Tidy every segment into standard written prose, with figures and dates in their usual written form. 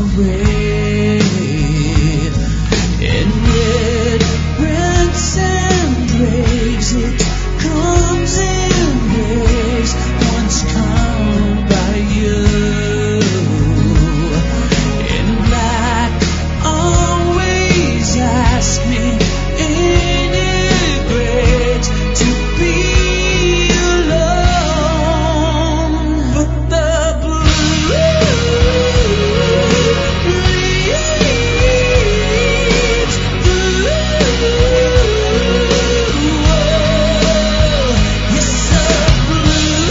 away. And it rents and breaks, it comes in waves, once come by you. And black always ask me, ain't it great to be alone? But the blue leaves, blue, yes, the blue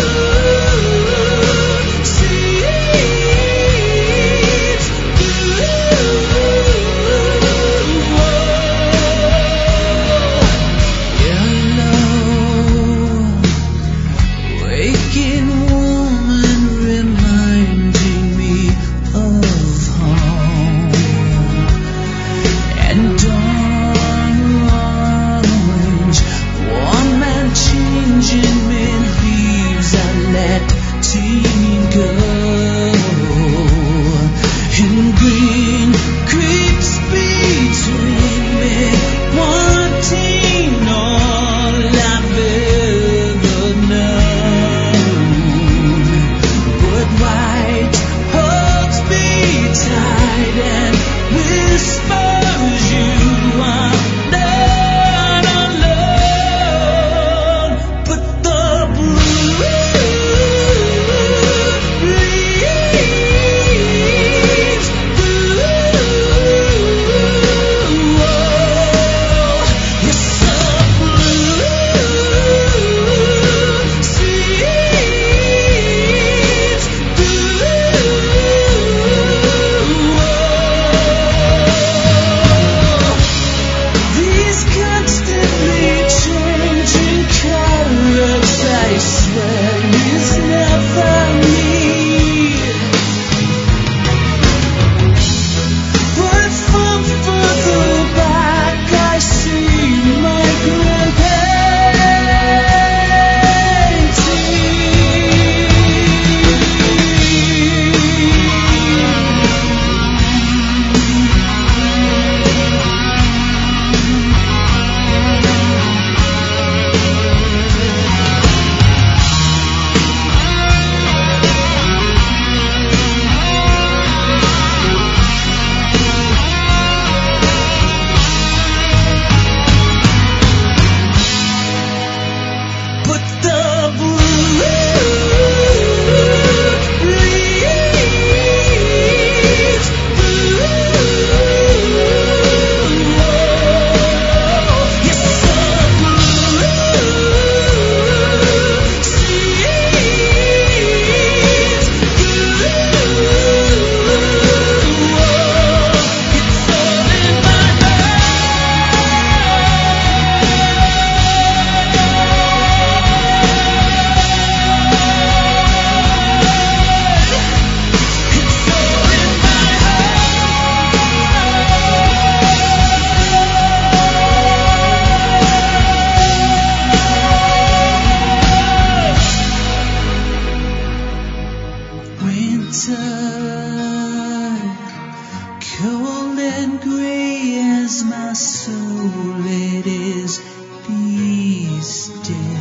seeds, yellow, waking woman reminding me of home, and orange, warm and changing me leaves I let teen go, and green creeps between me, wanting all I've ever known. But white holds me tight and whispers you are not alone. But the blue leaves, blue, yes, the blue seeds, these constantly changing colors, I swear is never me. But from further back I see my But the blue leaves, blue, yes, the blue seeds, blue, it's all in my winter, cold and gray as my soul, it is these days.